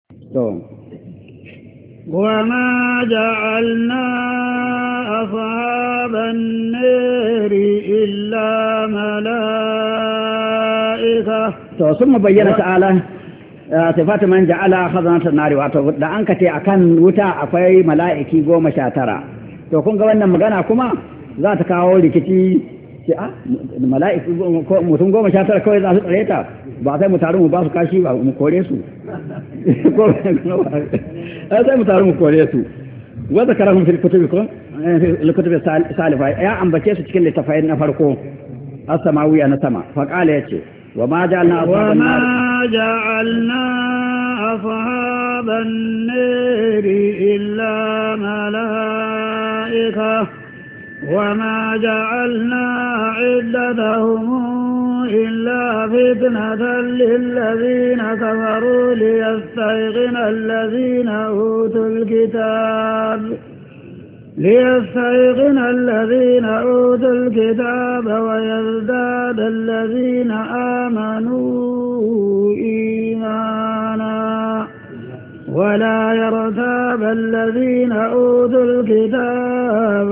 وما جعلنا أصحاب النار إلا ملائكة ثم بين تعالى صفات من جعل خزنة النار wato da an kace akan wuta akwai mala'iki 19 to kun ga wannan magana kuma za ta kawo rikici ce mala'iki mutum 19 kawai za su tsare ta ba sai mu taru mu ba su kashi ba mu kore su sai mu taru mu kore su wa zakarahum fil kutubi ko fil kutubi salifa ya ambace su cikin littafai na farko as-samawiya na sama fa qala yace wa ma ja'alna ashaban nar illa malaika وما جعلنا عدتهم إلا فتنة للذين كفروا ليستيقن الذين أوتوا الكتاب ويزداد الذين آمنوا إيمانا ولا يرتاب الذين أوتوا الكتاب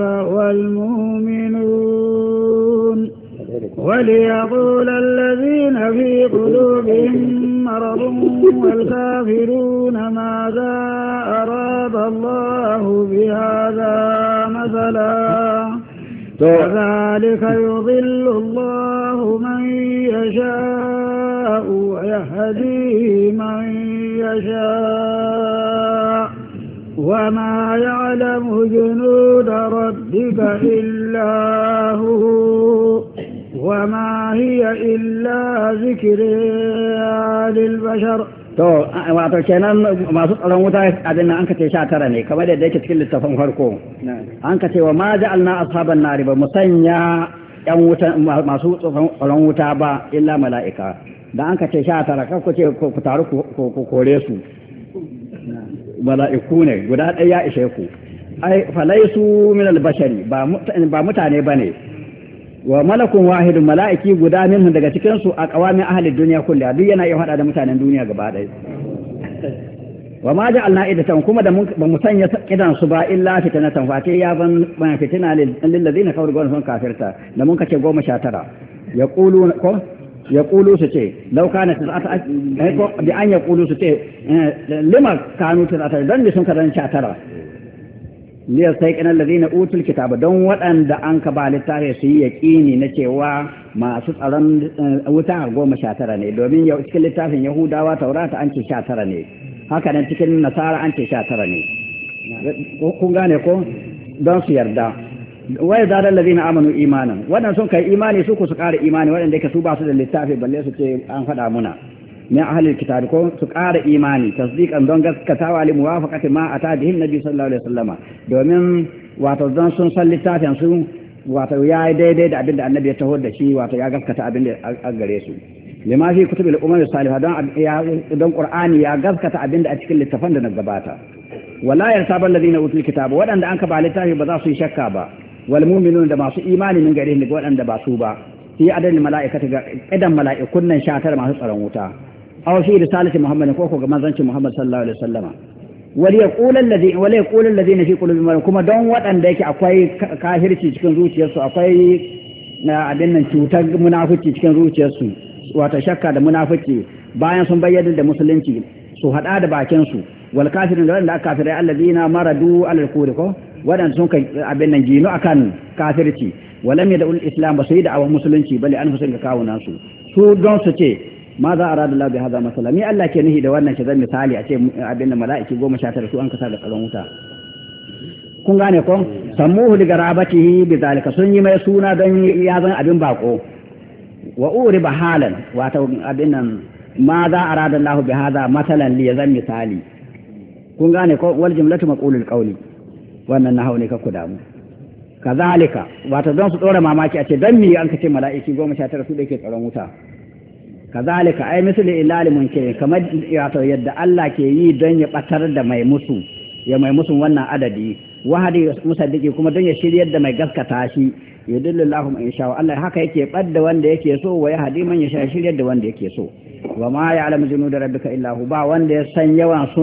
والمؤمنون وليقول الذين في قلوبهم مرض والكافرون ماذا أراد الله بهذا مثلا كذلك يضل الله من يشاء ويهدي من يشاء وما يعلم جنود ربك إلا هو وما هي إلا ذكر للبشر to wato kenan masu tsaron wuta abin nan an ka ce 19 ne kamar da yake cikin littafin farko an ka ce wa ma ja'alna ashaban nari ba musanya yan wuta masu tsaron wuta ba illa mala'ika da an ka ce 19 kan ku ce ku taru ku kore su mala'iku ne guda ɗaya ya ishe ku ai falaisu min albashari ba mutane bane wa malakun wahidun mala'iki guda minhu daga cikin su a qawamin ahli dunya kullu duk yana iya hada da mutanen duniya gaba ɗaya wa ma ja'alna idatan kuma da ba mu sanya kidan su ba illa fitnatan fa ya ban fitina lil ladina kafaru gwan sun kafirta da mun kace 19 yaqulu su ce law kana tis'ata ko bi an yaqulu su ce lima kanu tis'ata dan sun kadan 19 liyar sai kanan lazina utul kitaba don waɗanda an ka ba littafi su yi yaƙini na cewa masu tsaron wuta 19 ne domin cikin littafin yahudawa taurata an ce 19 ne haka nan cikin nasara an ce 19 ne kun gane ko don su yarda wai da lazina amanu imanan waɗanda sun kai imani su ku su ƙara imani waɗanda yake su ba su da littafi balle su ce an faɗa muna من أهل الكتاب كون سقار إيماني تصديق أن دونغس كتاوى لموافقة ما أتى به النبي صلى الله عليه وسلم دومين واتوزان سن صليتات ينسون واتو يا ديدي أبند النبي يتهود شيء واتو يا غس كتا أبند أغريسو لما في كتب الأمم الصالحة دون قرآن يا غس كتا أبند أتكل التفند نقباتا ولا يرتاب الذين أوتوا الكتاب وأن أنك بالتاه بضاسو شكابا والمؤمنون دماسو إيماني من غيرهم لقوان أن دباسوبا في عدد الملائكة إذا ملائكة كنا شاتر ما سألون وتا أو في رسالة محمد كوكو كما زنش محمد صلى الله عليه وسلم وليقول الذين في قلوبهم مرض كما دون وأن ذاك أقوي كافرتي cikin zuciyarsu akwai na abin nan cutar munafici cikin zuciyarsu wato shakka da munafici bayan sun bayyana da musulunci su hada da bakin su wal kafirun da wanda kafirai allazina maradu alal kufri ko wadanda sun kai abin nan jino akan kafirci walam yad'u al-islam ba sai da awan musulunci bale an fusin ga kawunan su don su ce ma za a rada Allah bi hada masala mi Allah ke nihi da wannan shi zan misali a ce abin da mala'iki 19 su an kasa da tsaron wuta kun gane ko sammuhu li garabatihi bi zalika sun yi mai suna don ya zan abin bako wa uriba halan wato abin nan ma za a rada Allah bi hada masalan li zan misali kun gane ko wal jumlatu maqulul qawli wannan nahawu ne ka ku damu kazalika wato don su dora mamaki a ce dan mi an kace mala'iki 19 su da ke tsaron wuta kazalika ai misali ilal munkir kamar wato yadda Allah ke yi don ya batar da mai musu wannan adadi wahadi musaddiki kuma don ya shiryar da mai gaskata shi yudillillahu man yasha Allah haka yake badda wanda yake so wa yahdi man yasha shiryar da wanda yake so wa ma ya'lamu junuda rabbika illa hu ba wanda ya san yawan